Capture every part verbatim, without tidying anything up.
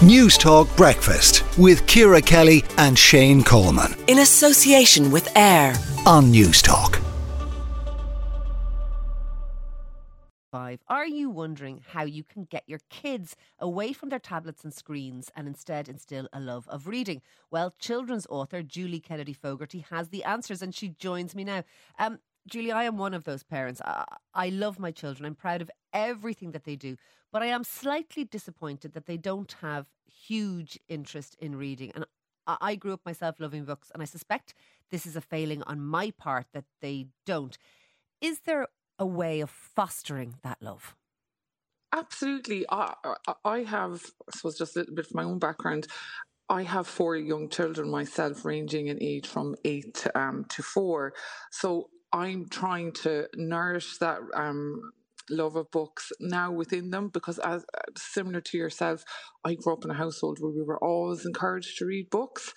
News Talk Breakfast with Ciara Kelly and Shane Coleman. In association with AIR on News Talk. Are you wondering how you can get your kids away from their tablets and screens and instead instill a love of reading? Well, children's author Julie Kennedy Fogarty has the answers, and she joins me now. Um, Julie, I am one of those parents. I, I love my children. I'm proud of everything that they do, but I am slightly disappointed that they don't have huge interest in reading. And I, I grew up myself loving books, and I suspect this is a failing on my part that they don't. Is there a way of fostering that love? Absolutely. I, I have, I suppose, just a little bit from my own background. I have four young children myself, ranging in age from eight um, to four. So I'm trying to nourish that um, love of books now within them, because as similar to yourself, I grew up in a household where we were always encouraged to read books.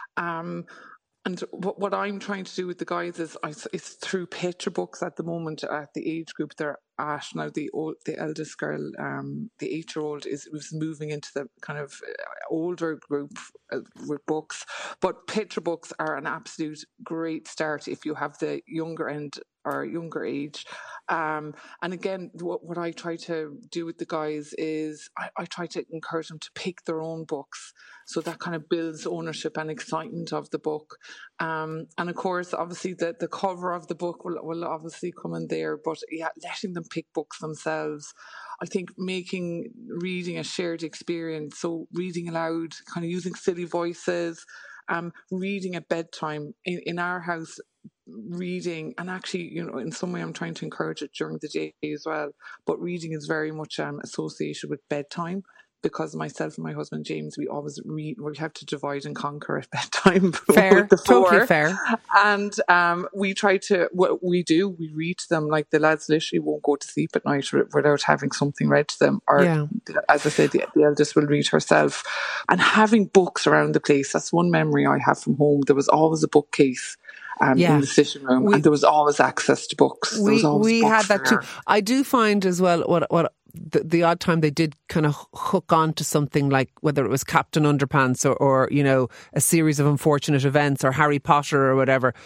Um, And what, what I'm trying to do with the guys is I, it's through picture books at the moment at the age group they're at now. The old, the eldest girl, um, the eight-year-old, is was moving into the kind of older group uh, with books. But picture books are an absolute great start if you have the younger end or younger age. Um, and again, what, what I try to do with the guys is I, I try to encourage them to pick their own books. So that kind of builds ownership and excitement of the book. Um, and of course, obviously, the, the cover of the book will, will obviously come in there. But yeah, letting them pick books themselves. I think making reading a shared experience. So reading aloud, kind of using silly voices, um, reading at bedtime. In, in our house, reading, and actually, you know, in some way I'm trying to encourage it during the day as well. But reading is very much um, associated with bedtime. Because myself and my husband James, we always read. We have to divide and conquer at bedtime. Fair, totally fair. And um, we try to. What we do, we read to them. Like the lads literally won't go to sleep at night without having something read to them. Or, yeah. as I said, the, the eldest will read herself. And having books around the place. That's one memory I have from home. There was always a bookcase. Um, yeah. in the sitting room, we, and there was always access to books. There we was always we books had that there. too. I do find as well what what the, the odd time they did kind of hook on to something like whether it was Captain Underpants or, or you know a series of unfortunate events or Harry Potter or whatever.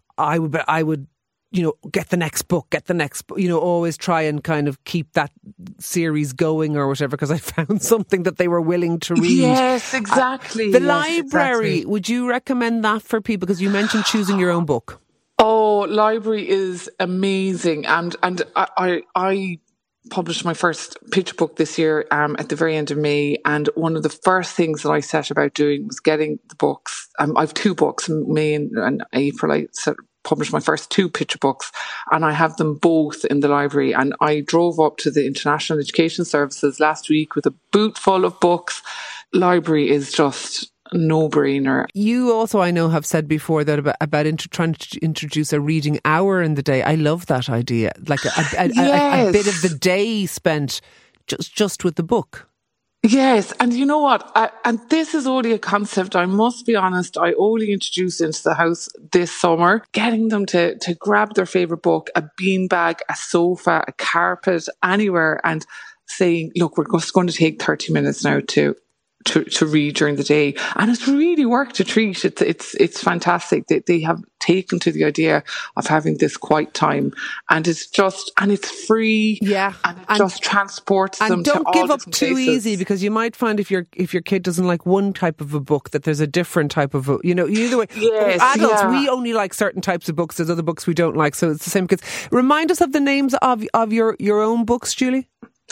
I would I would you know get the next book, get the next you know always try and kind of keep that series going or whatever, because I found something that they were willing to read. Yes, exactly. Uh, the yes, library, exactly. Would you recommend that for people? Because you mentioned choosing your own book. Oh, library is amazing, and and I I, I published my first picture book this year um, at the very end of May, and one of the first things that I set about doing was getting the books. Um, I have two books in May and, and April. I set, published my first two picture books, and I have them both in the library. And I drove up to the International Education Services last week with a boot full of books. Library is just a no-brainer. You also, I know, have said before that about, about inter- trying to introduce a reading hour in the day. I love that idea, like a, a, a, yes. a, a bit of the day spent just just with the book. Yes, and you know what? I, and this is only a concept, I must be honest, I only introduced into the house this summer. Getting them to, to grab their favourite book, a beanbag, a sofa, a carpet, anywhere, and saying, look, we're just going to take thirty minutes now to To, to read during the day, and it's really worked a treat. It's it's it's fantastic. They they have taken to the idea of having this quiet time, and it's just and it's free. Yeah, and it and, just transports them. And don't to give all up too places. easy, because you might find if your if your kid doesn't like one type of a book, that there's a different type of a, you know. Either way, yes, adults yeah. we only like certain types of books. There's other books we don't like, so it's the same. Kids, remind us of the names of of your your own books, Julie.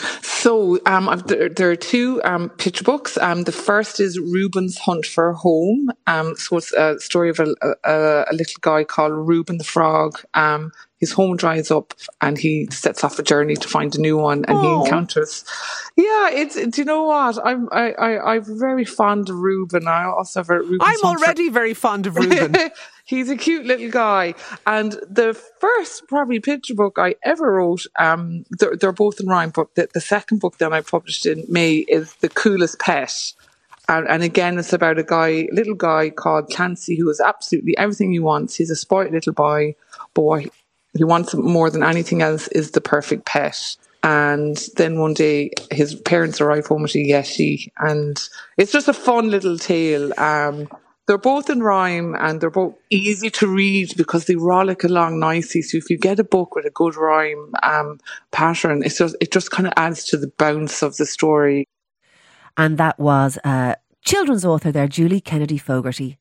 So um, I've, there, there are two um, picture books. Um, the first is Reuben's Hunt for a Home. Um, so it's a story of a, a, a little guy called Reuben the Frog. Um, his home dries up and he sets off a journey to find a new one, and oh. he encounters. Yeah, it's. Do you know what? I'm I, I I'm very fond of Reuben. I also have a Reuben's I'm Hunt already for- very fond of Reuben. He's a cute little guy. And the first probably picture book I ever wrote, um, they're, they're both in rhyme, but the, the second book that I published in May is The Coolest Pet. And, and again, it's about a guy, little guy called Clancy, who has absolutely everything he wants. He's a spoiled little boy, but what he wants more than anything else is the perfect pet. And then one day his parents arrive home with a Yeti, and it's just a fun little tale. Um, they're both in rhyme and they're both easy to read because they rollick along nicely. So if you get a book with a good rhyme um, pattern, it's just, it just kind of adds to the bounce of the story. And that was uh, children's author there, Julie Kennedy Fogarty.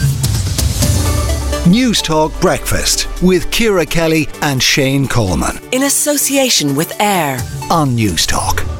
News Talk Breakfast with Ciara Kelly and Shane Coleman In association with AIR on News Talk.